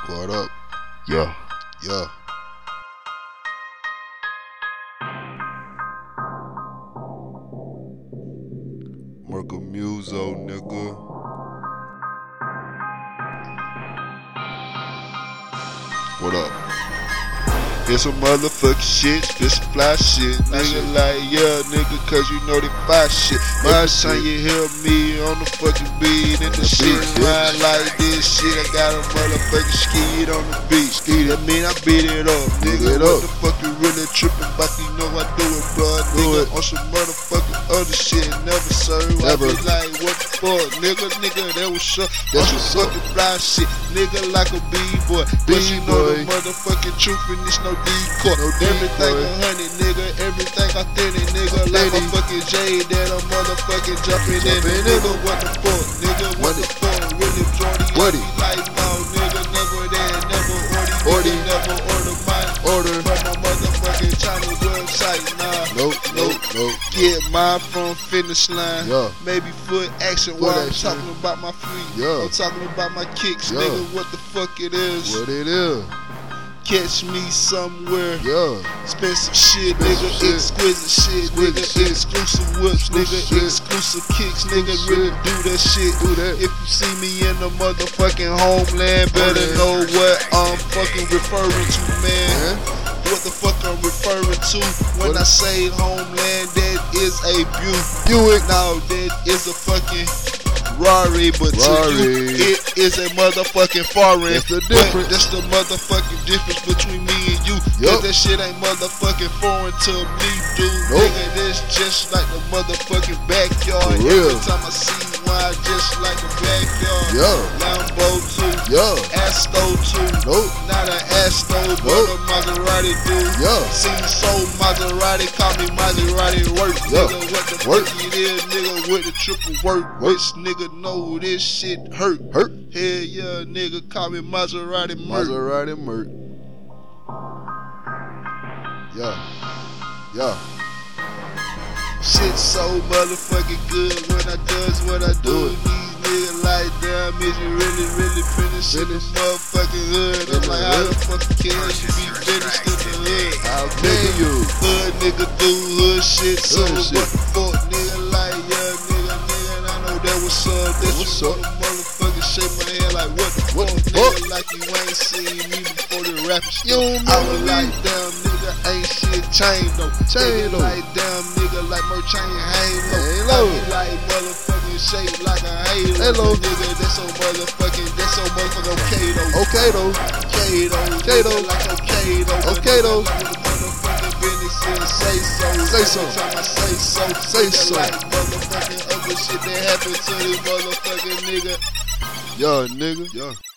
Squad up. Yeah. Yeah. Merca Muso, nigga. What up? It's some motherfucking shit, this some fly shit. Nigga like, yeah, nigga, cause you know they fly shit. Every time you hear me on the fucking beat and the shit ride like this shit, I got a motherfucking skeet on the beat. That mean I beat it up, nigga. What the fuck you really tripping about? You know I do it, blood, nigga. On some motherfucking other shit, never serve. Never. I be like, what the fuck, nigga, that was up. That's some fucking fly shit, nigga, like a B-boy. But you know the motherfucking truth and it's no decoy. Everything 100, nigga, everything authentic, nigga. Like a fucking J that a motherfucking jumping in. Nigga, what the fuck, nigga, what the fuck? Really Jordy, what it? Like, no, nigga, never that, never order, never order mine. Order from my motherfucking China website, nah. Nope. Get mine from finish line. Yeah. Maybe foot action while I'm talking about my feet. Yeah. I'm talking about my kicks, nigga, what the fuck it is. What it is. Catch me somewhere, spend some shit, nigga, exquisite shit, nigga, exclusive whips, nigga, exclusive kicks, nigga, really do that shit. If you see me in the motherfucking homeland, better know what I'm fucking referring to, man. What the fuck I'm referring to when I say homeland, that is a Buick. Now that is a fucking Rari, but to you, it is a motherfucking foreign. That's the difference. That's the motherfucking difference between me and you. Cause that shit ain't motherfucking foreign to me, dude. Nigga, this just like the motherfucking backyard. Every time I see one, just like the backyard. Lambo too. Asto too. Not an Asto, but a Maserati dude. See so Maserati, call me Maserati work. Nigga, what the fuck it is, nigga, with the triple work. Which nigga know this shit hurt. Hell yeah, nigga, call me Maserati Merc. Maserati Merc. Yeah. Shit so motherfucking good when I does what I do. These niggas like, damn, is you really finished in the motherfucking hood? I'm like, how the fuck can you be finished in the hood? How can you? Hood nigga do hood shit, so what the fuck, nigga, like, yeah, nigga, I know that what's up. That what's up? Motherfucking shake my head like, what the fuck, nigga, like you ain't seen me before the rapping shit. I was like, damn, nigga, ain't shit changed though. Like, damn, nigga, like merch ain't hang low. I be like motherfucking shaped like a halo. Nigga, that's so motherfucking okay though. Okay though. Like the motherfucking business and say so. Time I say so. Like motherfucking other shit that happened to this motherfucking nigga. Nigga.